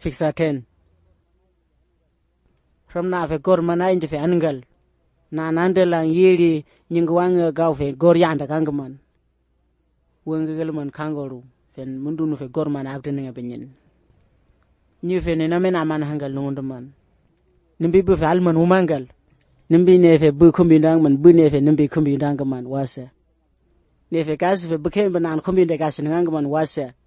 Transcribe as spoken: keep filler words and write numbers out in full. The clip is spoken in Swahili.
fiksaten. Ramna fe gor mana inje fe angal. Na nande lang yiri nyingwang gaw fe gor yanda kangman. Wengel man kangoru fen mundunu fe gor mana abdene benyin. Nyi fe ne namen aman hangal nungunduman. Nimbi bu fe alman umangal. Nimbi ne fe bu kumbindang man bu ne fe nimbi kumbindang man wasa. Ne fe gas fe buken banan kumbinde gas nangman wasa.